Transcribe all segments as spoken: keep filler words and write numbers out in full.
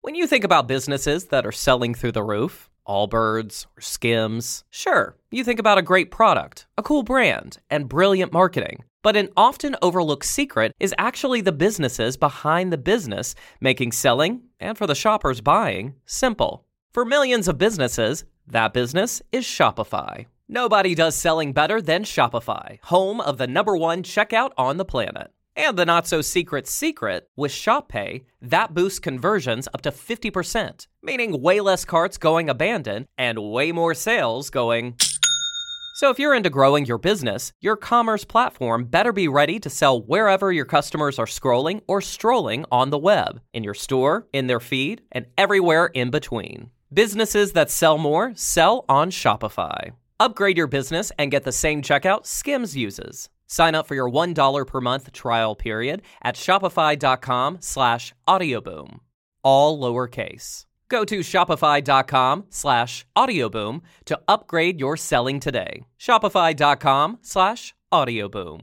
When you think about businesses that are selling through the roof, Allbirds or Skims, sure, you think about a great product, a cool brand, and brilliant marketing. But an often overlooked secret is actually the businesses behind the business, making selling, and for the shoppers buying, simple. For millions of businesses, that business is Shopify. Nobody does selling better than Shopify, home of the number one checkout on the planet. And the not-so-secret secret, with ShopPay, that boosts conversions up to fifty percent, meaning way less carts going abandoned and way more sales going... So if you're into growing your business, your commerce platform better be ready to sell wherever your customers are scrolling or strolling on the web, in your store, in their feed, and everywhere in between. Businesses that sell more sell on Shopify. Upgrade your business and get the same checkout Skims uses. Sign up for your one dollar per month trial period at shopify.com slash audioboom. All lowercase. Go to shopify.com slash audioboom to upgrade your selling today. Shopify.com slash audioboom.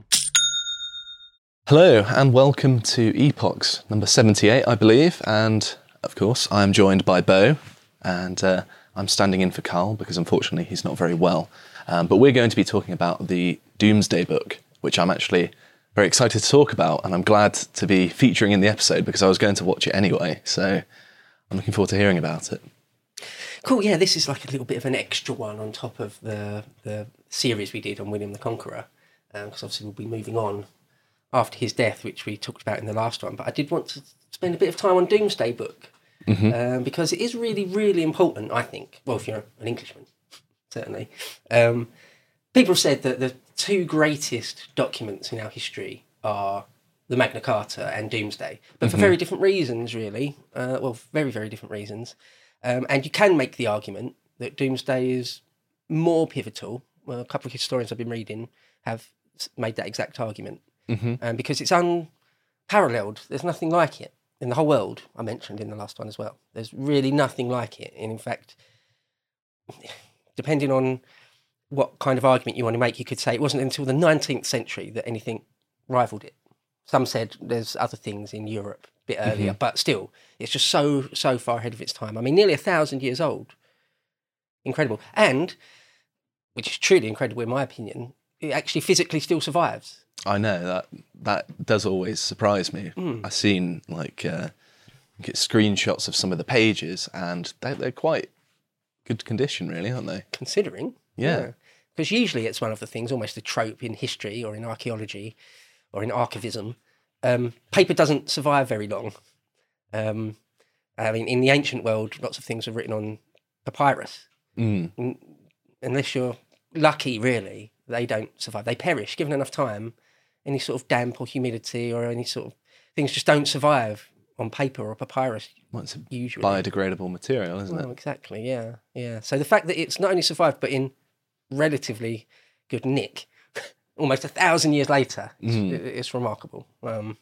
Hello and welcome to Epochs, number seventy-eight, I believe. And of course, I'm joined by Bo, and uh, I'm standing in for Carl because unfortunately he's not very well. Um, but we're going to be talking about the Doomsday Book, which I'm actually very excited to talk about, and I'm glad to be featuring in the episode because I was going to watch it anyway, so I'm looking forward to hearing about it. Cool, yeah, this is like a little bit of an extra one on top of the the series we did on William the Conqueror, because um, obviously we'll be moving on after his death, which we talked about in the last one, but I did want to spend a bit of time on Doomsday Book, mm-hmm. um, because it is really, really important, I think, well, if you're an Englishman, certainly. Um, people have said that the two greatest documents in our history are the Magna Carta and Doomsday, but mm-hmm. for very different reasons, really. Uh, well, very, very different reasons. Um, and you can make the argument that Doomsday is more pivotal. Well, a couple of historians I've been reading have made that exact argument, mm-hmm. um, because it's unparalleled. There's nothing like it in the whole world. I mentioned in the last one as well. There's really nothing like it. And in fact, depending on what kind of argument you want to make, you could say it wasn't until the nineteenth century that anything rivaled it. Some said there's other things in Europe a bit earlier, mm-hmm. but still, it's just so, so far ahead of its time. I mean, nearly a thousand years old. Incredible. And, which is truly incredible in my opinion, it actually physically still survives. I know, that that does always surprise me. Mm. I've seen, like, uh, get screenshots of some of the pages, and they're, they're quite good condition, really, aren't they? Considering. Yeah. Because yeah. usually it's one of the things, almost a trope in history or in archaeology or in archivism. Um, paper doesn't survive very long. Um, I mean, in the ancient world, lots of things are written on papyrus. Mm. And unless you're lucky, really, they don't survive. They perish. Given enough time, any sort of damp or humidity or any sort of things just don't survive on paper or papyrus. Well, it's a usually biodegradable material, isn't oh, it? Exactly, yeah, yeah. So the fact that it's not only survived, but in relatively good nick, almost a thousand years later, it's, mm. it's remarkable. Um,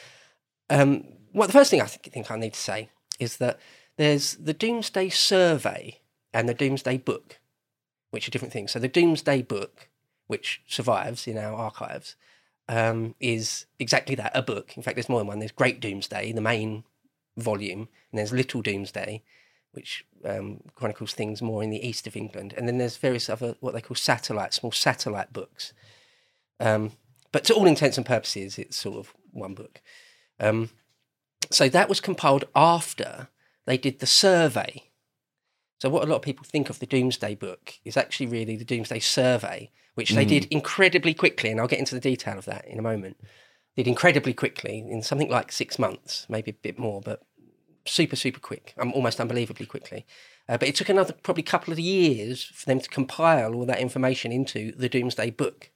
um, well, the first thing I think, think I need to say is that there's the Doomsday Survey and the Doomsday Book, which are different things. So the Doomsday Book, which survives in our archives, um, is exactly that, a book. In fact, there's more than one. There's Great Doomsday, the main volume, and there's Little Doomsday, which um, chronicles things more in the east of England. And then there's various other, what they call satellite, small satellite books. Um, but to all intents and purposes, it's sort of one book. Um, so that was compiled after they did the survey. So what a lot of people think of the Doomsday Book is actually really the Doomsday Survey, which they mm. did incredibly quickly, and I'll get into the detail of that in a moment. Did incredibly quickly, in something like six months, maybe a bit more, but super, super quick, um, almost unbelievably quickly. Uh, but it took another probably couple of years for them to compile all that information into the Doomsday Book.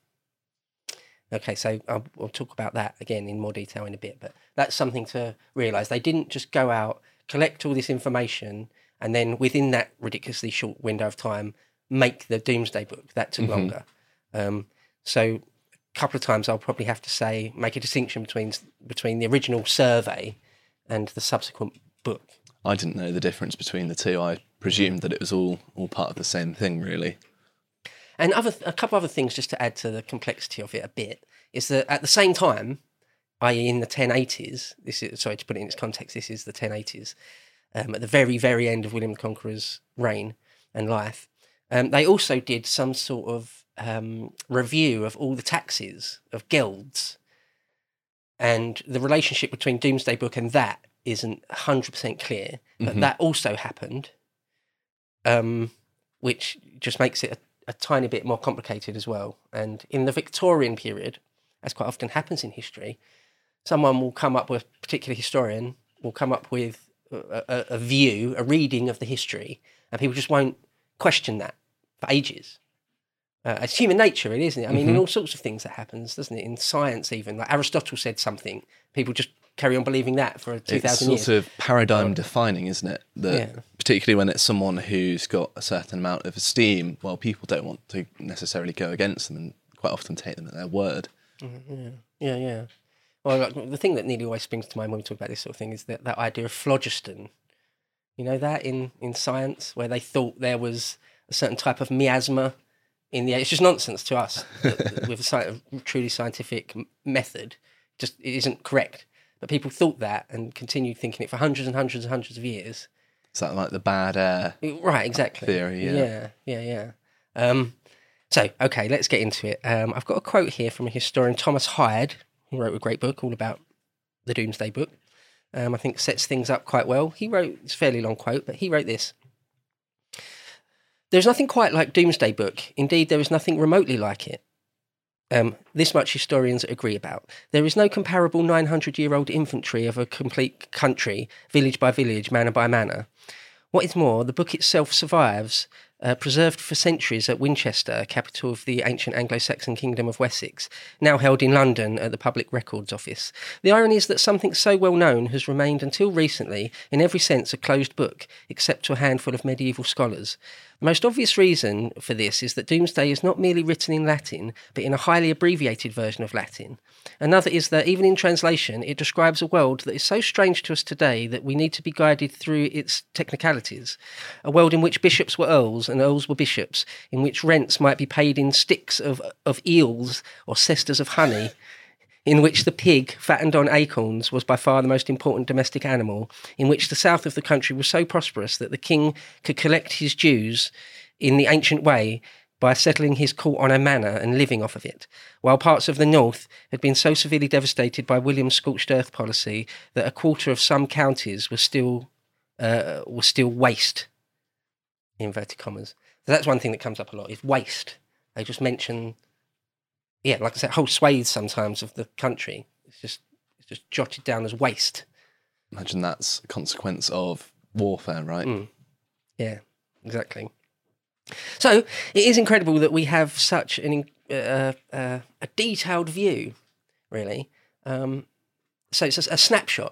Okay, so I'll, we'll talk about that again in more detail in a bit, but that's something to realise. They didn't just go out, collect all this information, and then within that ridiculously short window of time, make the Doomsday Book. That took mm-hmm. longer. Um, so a couple of times I'll probably have to say, make a distinction between between the original survey and the subsequent book. I didn't know the difference between the two. I presumed that it was all, all part of the same thing, really. And other a couple other things just to add to the complexity of it a bit is that at the same time, that is in the ten eighties, this is, sorry to put it in its context, this is the ten eighties, um, at the very, very end of William the Conqueror's reign and life. Um, they also did some sort of um, review of all the taxes of guilds, and the relationship between Domesday Book and that isn't one hundred percent clear, but mm-hmm. that also happened, um, which just makes it a, a tiny bit more complicated as well. And in the Victorian period, as quite often happens in history, someone will come up with, a particular historian will come up with a, a, a view, a reading of the history, and people just won't question that for ages. Uh, it's human nature, really, isn't it? I mean, mm-hmm. in all sorts of things that happens, doesn't it? In science, even like Aristotle said something, people just carry on believing that for two thousand years. It's sort of paradigm defining, isn't it? That yeah. particularly when it's someone who's got a certain amount of esteem, well, people don't want to necessarily go against them and quite often take them at their word. Mm-hmm. Yeah, yeah, yeah. Well, like, the thing that nearly always springs to mind when we talk about this sort of thing is that, that idea of phlogiston. You know that in, in science, where they thought there was a certain type of miasma in the air. It's just nonsense to us with a sort of truly scientific method. Just it isn't correct. But people thought that and continued thinking it for hundreds and hundreds and hundreds of years. Is that like the bad air? Right, exactly. Theory, yeah. Yeah, yeah, yeah. Um, so, okay, let's get into it. Um, I've got a quote here from a historian, Thomas Hyde, who wrote a great book all about the Domesday Book. Um, I think sets things up quite well. He wrote, it's a fairly long quote, but he wrote this. There's nothing quite like Domesday Book. Indeed, there is nothing remotely like it. Um, this much historians agree about. There is no comparable nine hundred year old infantry of a complete country, village by village, manor by manor. What is more, the book itself survives, uh, preserved for centuries at Winchester, capital of the ancient Anglo-Saxon kingdom of Wessex, now held in London at the Public Records Office. The irony is that something so well known has remained until recently, in every sense, a closed book, except to a handful of medieval scholars. The most obvious reason for this is that Domesday is not merely written in Latin, but in a highly abbreviated version of Latin. Another is that, even in translation, it describes a world that is so strange to us today that we need to be guided through its technicalities. A world in which bishops were earls and earls were bishops, in which rents might be paid in sticks of, of eels or cestas of honey, in which the pig, fattened on acorns, was by far the most important domestic animal, in which the south of the country was so prosperous that the king could collect his dues in the ancient way by settling his court on a manor and living off of it, while parts of the north had been so severely devastated by William's scorched earth policy that a quarter of some counties was still uh, was still waste, in inverted commas. So that's one thing that comes up a lot, is waste. They just mention... Yeah, like I said, whole swathes sometimes of the country. It's just it's just jotted down as waste. Imagine that's a consequence of warfare, right? Mm. Yeah, exactly. So it is incredible that we have such an uh, uh, a detailed view, really. Um, so it's a, a snapshot,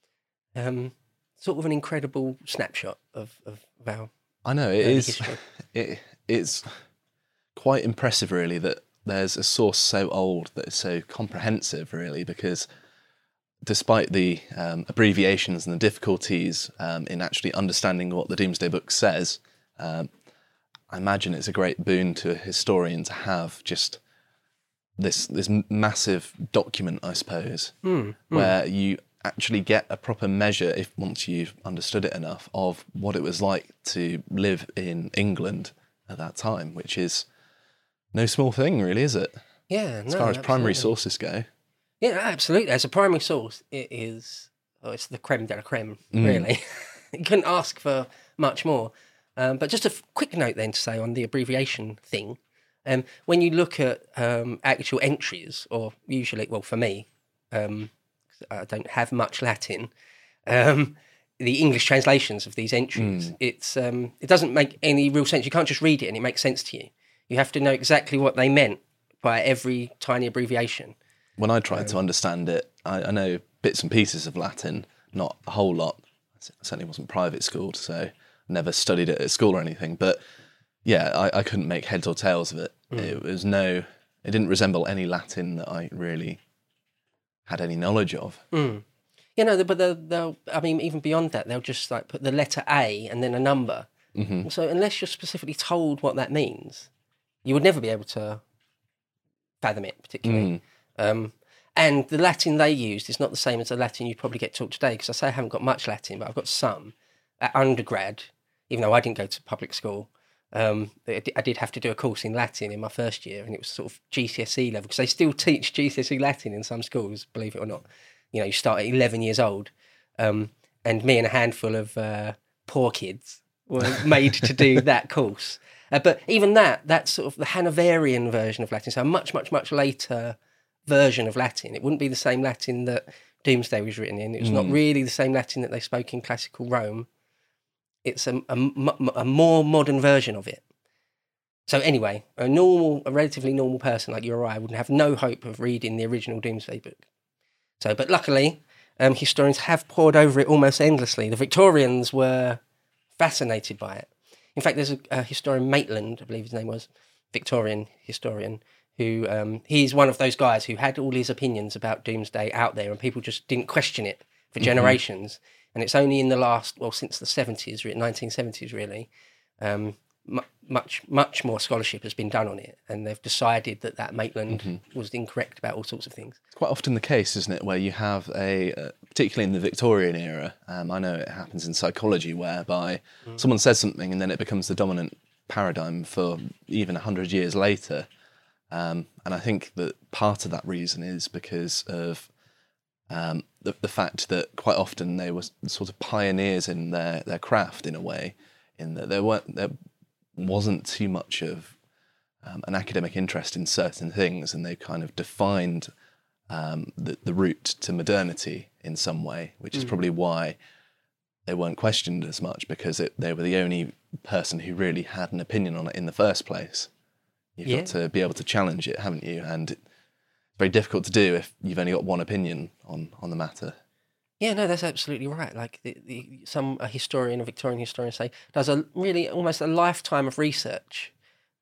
um, sort of an incredible snapshot of of our. I know it is. It, it's quite impressive, really, that there's a source so old that is so comprehensive, really, because despite the um, abbreviations and the difficulties um, in actually understanding what the Domesday Book says, um, I imagine it's a great boon to a historian to have just this this massive document, I suppose, mm, where mm. you actually get a proper measure, if once you've understood it enough, of what it was like to live in England at that time, which is no small thing, really, is it? Yeah, as no, far as absolutely. primary sources go. Yeah, absolutely. As a primary source, it is. Oh, it's the creme de la creme, Mm. really. You couldn't ask for much more. Um, but just a f- quick note then to say on the abbreviation thing. Um, when you look at um, actual entries, or usually, well, for me, um, 'cause I don't have much Latin. Um, the English translations of these entries, Mm. it's um, it doesn't make any real sense. You can't just read it and it makes sense to you. You have to know exactly what they meant by every tiny abbreviation. When I tried um, to understand it, I, I know bits and pieces of Latin, not a whole lot. I certainly wasn't private schooled, so never studied it at school or anything. But yeah, I, I couldn't make heads or tails of it. Mm. It was no, it didn't resemble any Latin that I really had any knowledge of. Mm. You know, but they'll, they'll, I mean, even beyond that, they'll just like put the letter A and then a number. Mm-hmm. So unless you're specifically told what that means, you would never be able to fathom it particularly. Mm. Um, and the Latin they used is not the same as the Latin you'd probably get taught today, because I say I haven't got much Latin, but I've got some. at undergrad, even though I didn't go to public school, um, I did have to do a course in Latin in my first year, and it was sort of G C S E level, because they still teach G C S E Latin in some schools, believe it or not. You know, you start at eleven years old, um, and me and a handful of uh, poor kids were made to do that course. Uh, but even that, that's sort of the Hanoverian version of Latin, so a much, much, much later version of Latin. It wouldn't be the same Latin that Doomsday was written in. It was mm. not really the same Latin that they spoke in classical Rome. It's a, a, a more modern version of it. So anyway, a normal, a relatively normal person like you or I would have no hope of reading the original Doomsday Book. So, but luckily, um, historians have pored over it almost endlessly. The Victorians were fascinated by it. In fact, there's a, a historian, Maitland, I believe his name was, Victorian historian, who um, he's one of those guys who had all his opinions about Doomsday out there, and people just didn't question it for generations. Mm-hmm. And it's only in the last, well, since the seventies, nineteen seventies really, um, m- much, much more scholarship has been done on it. And they've decided that that Maitland mm-hmm. was incorrect about all sorts of things. It's quite often the case, isn't it, where you have a, uh, particularly in the Victorian era, um, I know it happens in psychology, whereby mm. someone says something and then it becomes the dominant paradigm for even one hundred years later. Um, and I think that part of that reason is because of um, the, the fact that quite often they were sort of pioneers in their, their craft in a way, in that there weren't there wasn't too much of um, an academic interest in certain things, and they kind of defined um, the, the route to modernity in some way, which is mm. probably why they weren't questioned as much, because it, they were the only person who really had an opinion on it in the first place. You've yeah. got to be able to challenge it, haven't you? And it's very difficult to do if you've only got one opinion on, on the matter. Yeah, no, that's absolutely right. Like the, the, some a historian, a Victorian historian, say does a really almost a lifetime of research.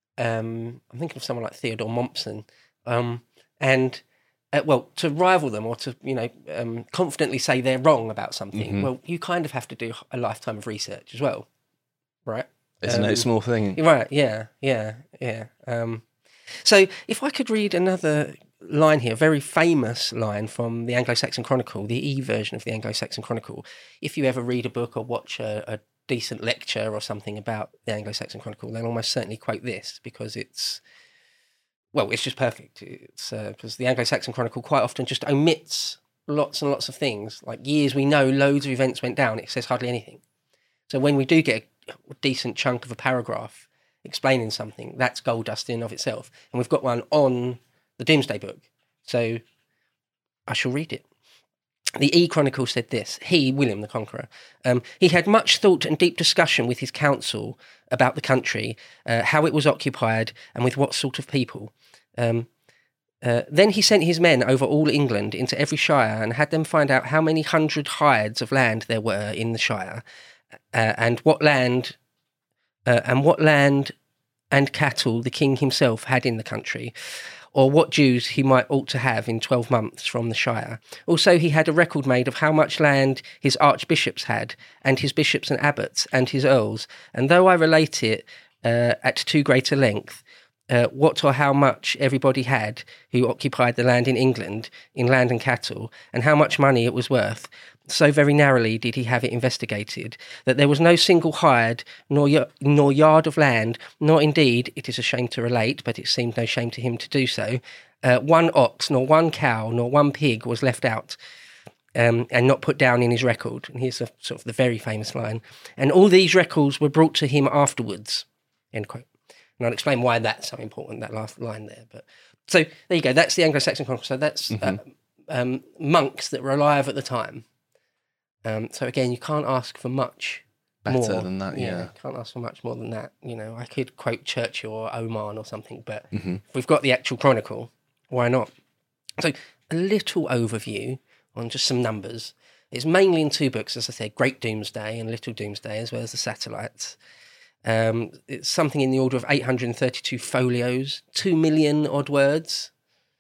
Um, I'm thinking of someone like Theodore Mommsen, um, and uh, well, to rival them or to you know um, confidently say they're wrong about something. Mm-hmm. Well, you kind of have to do a lifetime of research as well, right? It's um, no small thing. Right, yeah, yeah, yeah. Um, so if I could read another line here, a very famous line from the Anglo-Saxon Chronicle, the E version of the Anglo-Saxon Chronicle. If you ever read a book or watch a, a decent lecture or something about the Anglo-Saxon Chronicle, they'll almost certainly quote this, because it's, well, it's just perfect. It's uh, because the Anglo-Saxon Chronicle quite often just omits lots and lots of things. Like years we know loads of events went down, it says hardly anything. So when we do get a decent chunk of a paragraph explaining something, that's gold dust in and of itself. And we've got one on the Doomsday Book. So I shall read it. The E Chronicle said this. He, William the Conqueror, um, he had much thought and deep discussion with his council about the country, uh, how it was occupied, and with what sort of people. Um, uh, then he sent his men over all England into every shire and had them find out how many hundred hides of land there were in the shire, uh, and what land, uh, and what land and cattle the king himself had in the country, or what dues he might ought to have in twelve months from the shire. Also he had a record made of how much land his archbishops had, and his bishops and abbots, and his earls. And though I relate it uh, at too great a length, uh, what or how much everybody had who occupied the land in England, in land and cattle, and how much money it was worth, so very narrowly did he have it investigated, that there was no single hired, nor, y- nor yard of land, nor indeed, it is a shame to relate, but it seemed no shame to him to do so, uh, one ox, nor one cow, nor one pig was left out, um, and not put down in his record. And here's a, sort of the very famous line. And all these records were brought to him afterwards, end quote. And I'll explain why that's so important, that last line there. But so there you go, that's the Anglo-Saxon Chronicle. So that's mm-hmm. uh, um, monks that were alive at the time. Um, so again, you can't ask for much better more. than that. Yeah, yeah, can't ask for much more than that. You know, I could quote Churchill or Oman or something, but mm-hmm. if we've got the actual chronicle, why not? So a little overview on just some numbers. It's mainly in two books, as I said, Great Doomsday and Little Doomsday, as well as the Satellites. Um, it's something in the order of eight hundred thirty-two folios, two million odd words,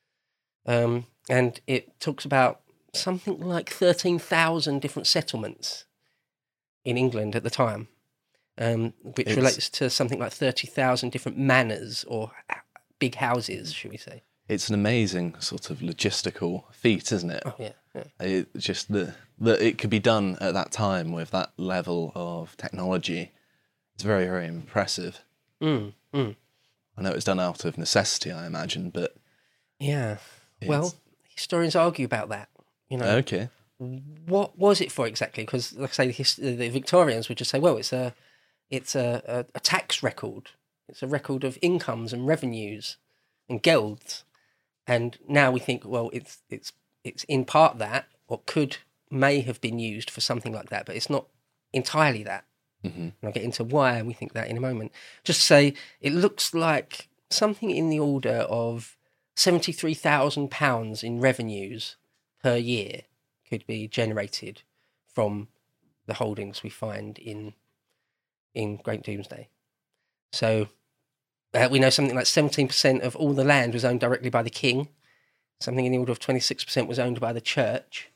um, and it talks about something like thirteen thousand different settlements in England at the time, um, which it's, relates to something like thirty thousand different manors or big houses, should we say. it's an amazing sort of logistical feat, isn't it? Oh yeah, yeah. It just that that it could be done at that time with that level of technology. It's very, very impressive. Mm, mm. I know it's done out of necessity, I imagine, but Yeah. It's- Well, historians argue about that. You know, okay. what was it for exactly? Because, like I say, the, his- the Victorians would just say, "Well, it's a, it's a, a, a tax record. It's a record of incomes and revenues and gelds." And now we think, well, it's it's it's in part that, or could may have been used for something like that, but it's not entirely that. Mm-hmm. And I'll get into why we think that in a moment. Just to say, it looks like something in the order of seventy-three thousand pounds in revenues per year could be generated from the holdings we find in in Great Doomsday. So uh, we know something like seventeen percent of all the land was owned directly by the king. Something in the order of twenty-six percent was owned by the church.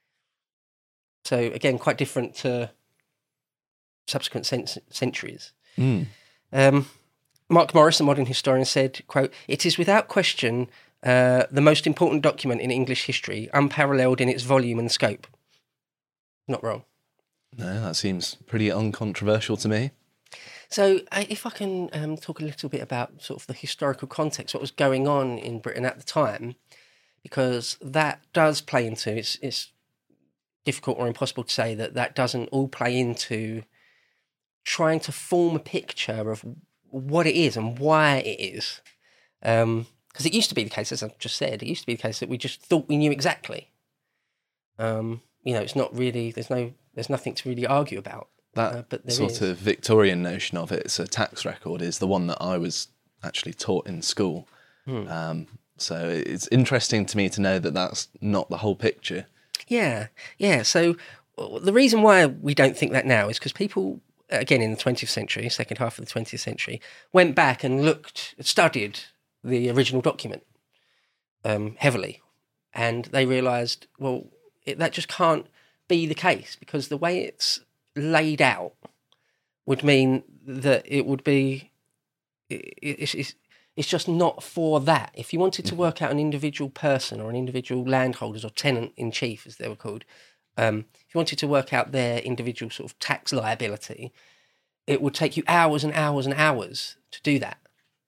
So again, quite different to subsequent cent- centuries. Mm. Um, Mark Morris, a modern historian, said, quote, "It is without question uh, the most important document in English history, unparalleled in its volume and scope." Not wrong. No, that seems pretty uncontroversial to me. So I if I can um, talk a little bit about sort of the historical context, what was going on in Britain at the time, because that does play into, it's, it's difficult or impossible to say that that doesn't all play into trying to form a picture of what it is and why it is. Because um, it used to be the case, as I've just said, it used to be the case that we just thought we knew exactly. Um, you know, it's not really, there's no, there's nothing to really argue about. That uh, but there sort is. of Victorian notion of it, it's a tax record, is the one that I was actually taught in school. Hmm. Um, so it's interesting to me to know that that's not the whole picture. Yeah, yeah. So uh, the reason why we don't think that now is because people, again, in the twentieth century, second half of the twentieth century, went back and looked, studied the original document um, heavily, and they realised, well, it, that just can't be the case, because the way it's laid out would mean that it would be, it, it's, it's, it's just not for that. If you wanted to work out an individual person or an individual landholders or tenant-in-chief, as they were called, um, if you wanted to work out their individual sort of tax liability, it would take you hours and hours and hours to do that.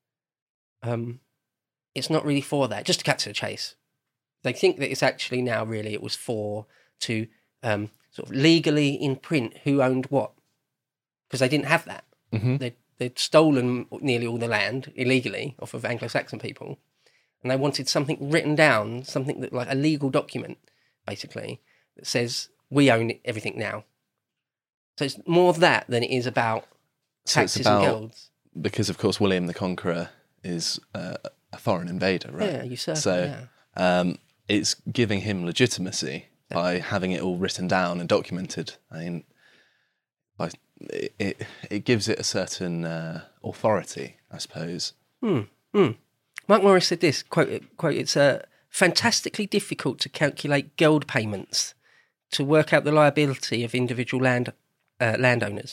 Um, it's not really for that. Just to cut to the chase, they think that it's actually now really it was for to um, sort of legally imprint who owned what, because they didn't have that. Mm-hmm. They'd, they'd stolen nearly all the land illegally off of Anglo-Saxon people, and they wanted something written down, something that like a legal document, basically, that says we own everything now. So it's more that than it is about So taxes it's about, and guilds. because of course William the Conqueror is uh, a foreign invader, right? Yeah, usurper, So yeah. um, it's giving him legitimacy by having it all written down and documented. I mean, by, it, it it gives it a certain uh, authority, I suppose. Hmm. Hmm. Mark Morris said this, quote, quote, "It's uh, fantastically difficult to calculate geld payments to work out the liability of individual land uh, landowners."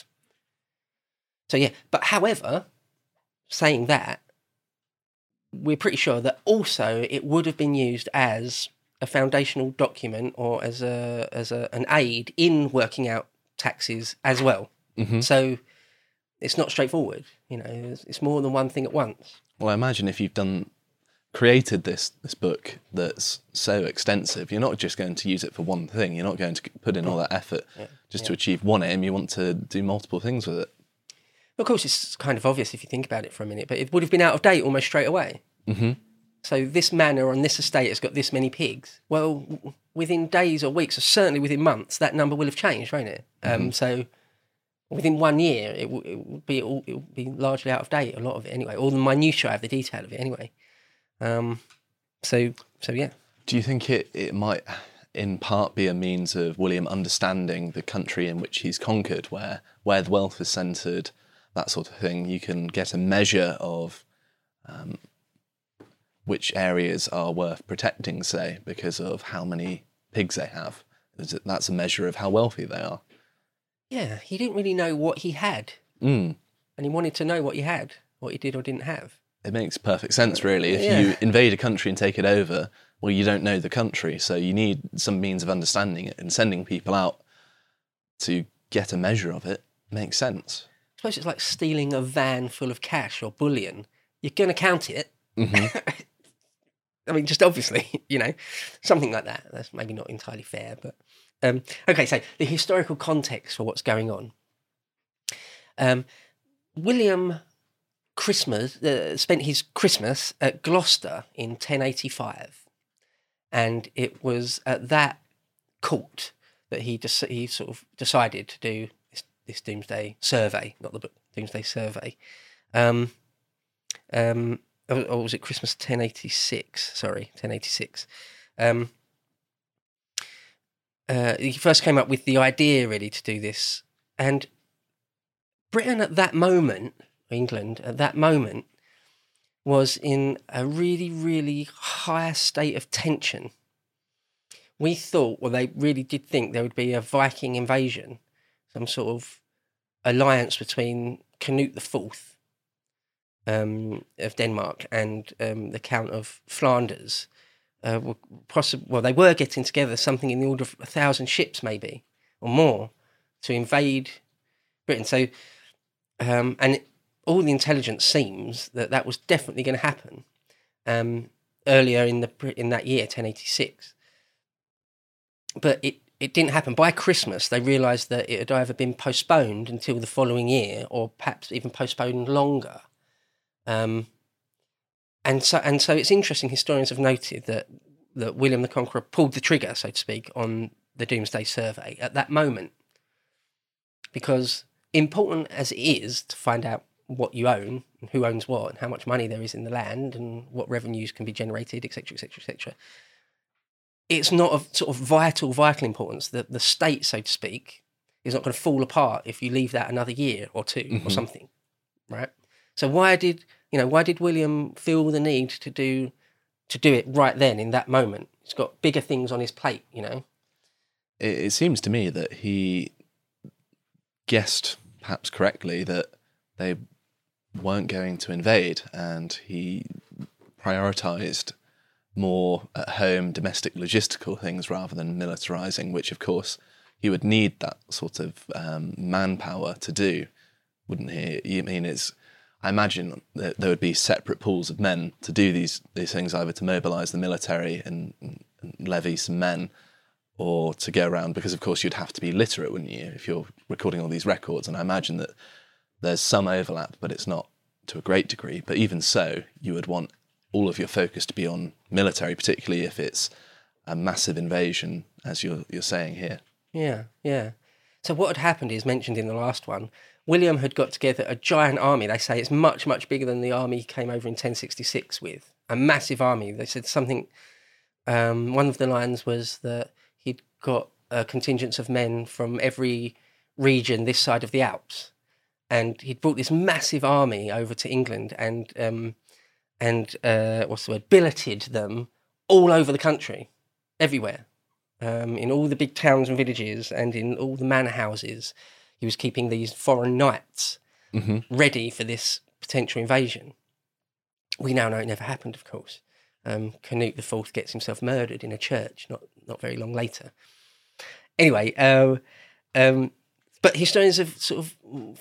So yeah, but however, saying that, we're pretty sure that also it would have been used as a foundational document or as a as a, an aid in working out taxes as well. Mm-hmm. So it's not straightforward, you know. It's, it's more than one thing at once. Well, I imagine if you've done created this this book that's so extensive, you're not just going to use it for one thing. You're not going to put in all that effort Yeah, just yeah. to achieve one aim. You want to do multiple things with it. Of course, it's kind of obvious if you think about it for a minute, but it would have been out of date almost straight away. Mm-hmm. So this manor on this estate has got this many pigs. Well, w- within days or weeks, or certainly within months, that number will have changed, won't it? Mm-hmm. Um, so within one year, it will it will be all, it will be largely out of date. A lot of it, anyway. All the minutiae of the detail of it, anyway. Um, so so yeah. Do you think it, it might, in part, be a means of William understanding the country in which he's conquered, where where the wealth is centred, that sort of thing? You can get a measure of um, which areas are worth protecting, say, because of how many pigs they have. That's a measure of how wealthy they are. Yeah, he didn't really know what he had, Mm. and he wanted to know what he had, what he did or didn't have. It makes perfect sense, really. If Yeah. you invade a country and take it over, well, you don't know the country, so you need some means of understanding it, and sending people out to get a measure of it makes sense. I suppose it's like stealing a van full of cash or bullion. You're going to count it. Mm-hmm. I mean, just obviously, you know, something like that. That's maybe not entirely fair, but um, okay. So the historical context for what's going on. Um, William Christmas uh, spent his Christmas at Gloucester in ten eighty-five, and it was at that court that he just he sort of decided to do this, this Doomsday Survey, not the book Doomsday Survey. Um, um, or, or was it Christmas ten eighty-six? Sorry, ten eighty-six. Um, uh, he first came up with the idea really to do this, and Britain at that moment, England at that moment, was in a really, really high state of tension. We thought, well, they really did think there would be a Viking invasion, some sort of alliance between Canute the Fourth um, of Denmark and um, the Count of Flanders. Uh, were possib- well, they were getting together something in the order of a thousand ships, maybe, or more, to invade Britain. So, um, and it, all the intelligence seems that that was definitely going to happen um, earlier in the in that year, ten eighty-six. But it, it didn't happen. By Christmas, they realised that it had either been postponed until the following year, or perhaps even postponed longer. Um, and so and so, it's interesting. Historians have noted that that William the Conqueror pulled the trigger, so to speak, on the Doomsday Survey at that moment, because important as it is to find out what you own, and who owns what, and how much money there is in the land, and what revenues can be generated, et cetera, et cetera, et cetera. It's not of sort of vital, vital importance that the state, so to speak, is not going to fall apart if you leave that another year or two mm-hmm. or something, right? So why did you know why did William feel the need to do to do it right then in that moment? He's got bigger things on his plate, you know. It, it seems to me that he guessed, perhaps correctly, that they weren't going to invade, and he prioritised more at home domestic logistical things rather than militarising, which of course he would need that sort of um, manpower to do, wouldn't he? I mean, it's, I imagine that there would be separate pools of men to do these these things, either to mobilise the military and, and levy some men, or to go around, because of course you'd have to be literate, wouldn't you, if you're recording all these records. And I imagine that there's some overlap, but it's not to a great degree. But even so, you would want all of your focus to be on military, particularly if it's a massive invasion, as you're you're saying here. Yeah, yeah. So what had happened is, mentioned in the last one, William had got together a giant army. They say it's much, much bigger than the army he came over in ten sixty-six with. A massive army. They said something, um, one of the lines was that he'd got a contingent of men from every region this side of the Alps. And he'd brought this massive army over to England and... Um, and, uh, what's the word, billeted them all over the country, everywhere, um, in all the big towns and villages and in all the manor houses. He was keeping these foreign knights mm-hmm. ready for this potential invasion. We now know it never happened, of course. Um, Canute the Fourth gets himself murdered in a church not not very long later. Anyway, uh, um, but historians have sort of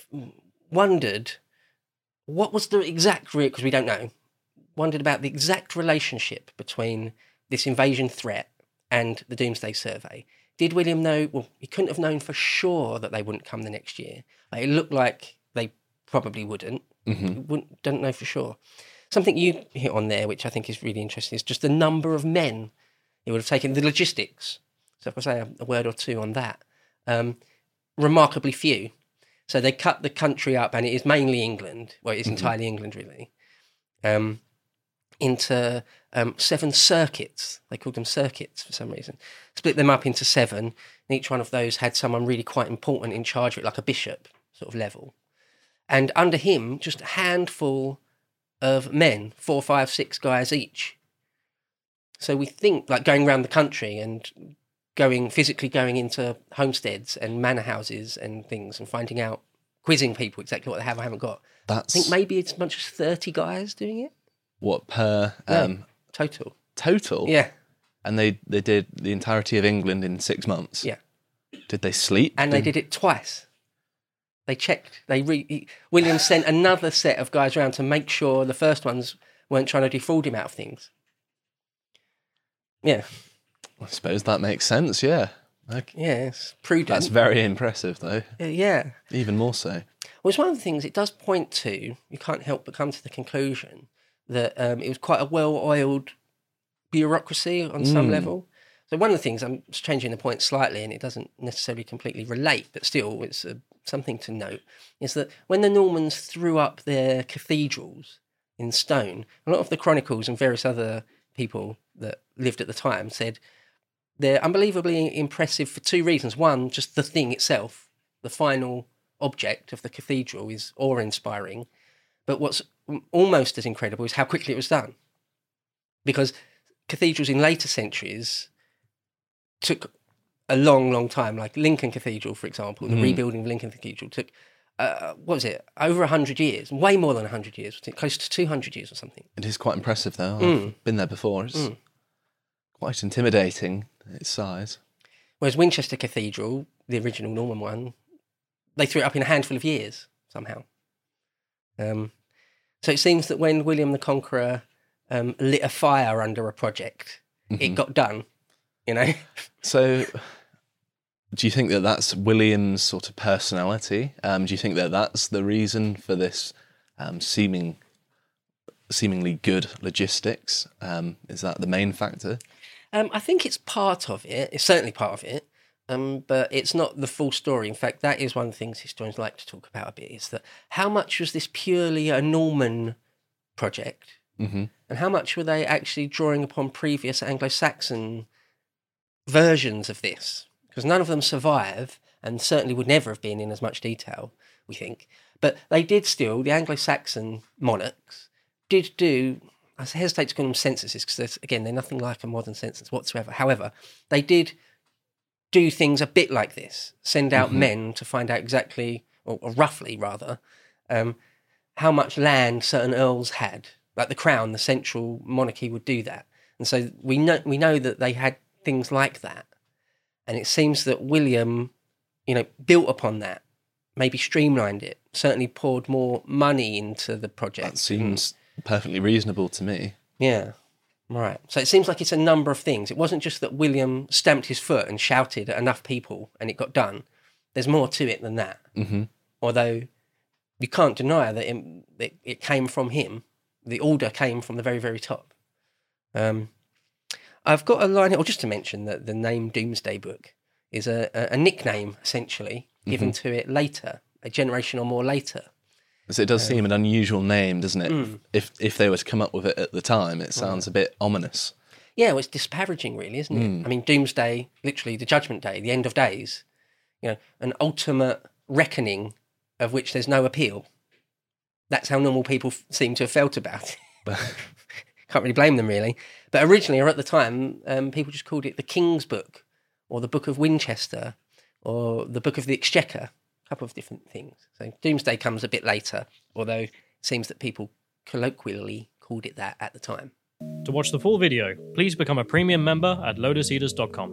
wondered what was the exact route, because we don't know, wondered about the exact relationship between this invasion threat and the Doomsday Survey. Did William know? Well, he couldn't have known for sure that they wouldn't come the next year. Like, it looked like they probably wouldn't. Mm-hmm. wouldn't. Don't know for sure. Something you hit on there, which I think is really interesting, is just the number of men it would have taken, the logistics. So if I say a, a word or two on that, um, remarkably few. So they cut the country up, and it is mainly England. Well, it is mm-hmm. entirely England, really. Um, into um, seven circuits. They called them circuits for some reason. Split them up into seven, and each one of those had someone really quite important in charge of it, like a bishop sort of level. And under him, just a handful of men, four, five, six guys each. So we think, like, going around the country and going physically going into homesteads and manor houses and things and finding out quizzing people exactly what they have or haven't got. That's I think maybe it's as much as thirty guys doing it. what per No, um, total. total. Yeah, And they, they did the entirety of England in six months. yeah. Did they sleep? And they did it twice. They checked. They re- he, William sent another set of guys around to make sure the first ones weren't trying to defraud him out of things. Yeah, I suppose that makes sense. Yeah. Okay. yeah, it's prudent. That's very impressive, though. Uh, yeah. Even more so. Well, it's one of the things it does point to. You can't help but come to the conclusion that um, it was quite a well-oiled bureaucracy on some Mm. level. So one of the things, I'm just changing the point slightly, and it doesn't necessarily completely relate, but still it's uh, something to note, is that when the Normans threw up their cathedrals in stone, a lot of the chronicles and various other people that lived at the time said they're unbelievably impressive for two reasons. One, just the thing itself, the final object of the cathedral is awe-inspiring, but what's almost as incredible is how quickly it was done. Because cathedrals in later centuries took a long, long time, like Lincoln Cathedral, for example, the Mm. rebuilding of Lincoln Cathedral took, uh, what was it, over one hundred years, way more than one hundred years, close to two hundred years or something. It is quite impressive, though. Mm. I've been there before. It's Mm. quite intimidating, its size. Whereas Winchester Cathedral, the original Norman one, they threw it up in a handful of years, somehow. Um, so it seems that when William the Conqueror um, lit a fire under a project, it Mhm. got done, you know? So, do you think that that's William's sort of personality? Um, do you think that that's the reason for this um, seeming, seemingly good logistics? Um, is that the main factor? Um, I think it's part of it. It's certainly part of it, um, but it's not the full story. In fact, that is one of the things historians like to talk about a bit, is that how much was this purely a Norman project, Mm-hmm. and how much were they actually drawing upon previous Anglo-Saxon versions of this? Because none of them survive, and certainly would never have been in as much detail, we think. But they did still, the Anglo-Saxon monarchs did do, I hesitate to call them censuses, because again, they're nothing like a modern census whatsoever. However, they did do things a bit like this, send out Mhm. men to find out exactly, or, or roughly rather, um, how much land certain earls had. Like the crown, the central monarchy would do that. And so we know we know that they had things like that. And it seems that William, you know, built upon that, maybe streamlined it, certainly poured more money into the project. That seems perfectly reasonable to me. Yeah, right. So it seems like it's a number of things. It wasn't just that William stamped his foot and shouted at enough people and it got done. There's more to it than that. Mm-hmm. Although you can't deny that it, it, it came from him. The order came from the very, very top. Um, I've got a line here, or just to mention that the name Doomsday Book is a, a, a nickname, essentially, given Mm-hmm. to it later, a generation or more later. So it does seem an unusual name, doesn't it? Mm. If if they were to come up with it at the time, it sounds a bit ominous. Yeah, well, it's disparaging, really, isn't it? Mm. I mean, Doomsday, literally the Judgment Day, the end of days, you know, an ultimate reckoning of which there's no appeal. That's how normal people f- seem to have felt about it. Can't really blame them, really. But originally, or at the time, um, people just called it the King's Book, or the Book of Winchester, or the Book of the Exchequer, a couple of different things. So Doomsday comes a bit later, although it seems that people colloquially called it that at the time. To watch the full video, please become a premium member at lotus eaters dot com.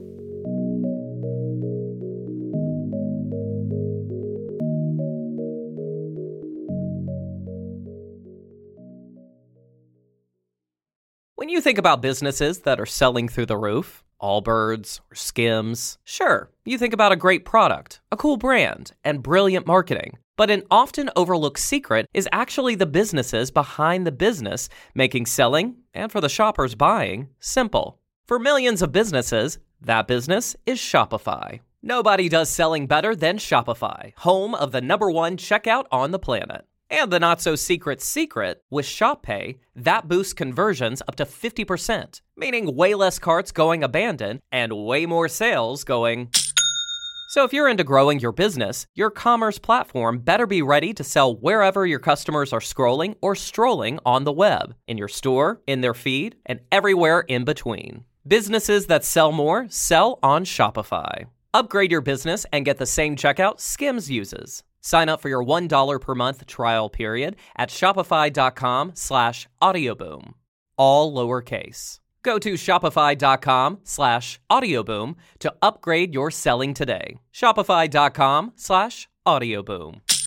When you think about businesses that are selling through the roof, Allbirds or Skims, sure, you think about a great product, a cool brand, and brilliant marketing. But an often overlooked secret is actually the businesses behind the business, making selling, and for the shoppers buying, simple. For millions of businesses, that business is Shopify. Nobody does selling better than Shopify, home of the number one checkout on the planet. And the not-so-secret secret, with ShopPay, that boosts conversions up to fifty percent, meaning way less carts going abandoned and way more sales going... So if you're into growing your business, your commerce platform better be ready to sell wherever your customers are scrolling or strolling on the web, in your store, in their feed, and everywhere in between. Businesses that sell more sell on Shopify. Upgrade your business and get the same checkout Skims uses. Sign up for your one dollar per month trial period at shopify.com slash audioboom. All lowercase. Go to shopify.com slash audioboom to upgrade your selling today. Shopify.com slash audioboom.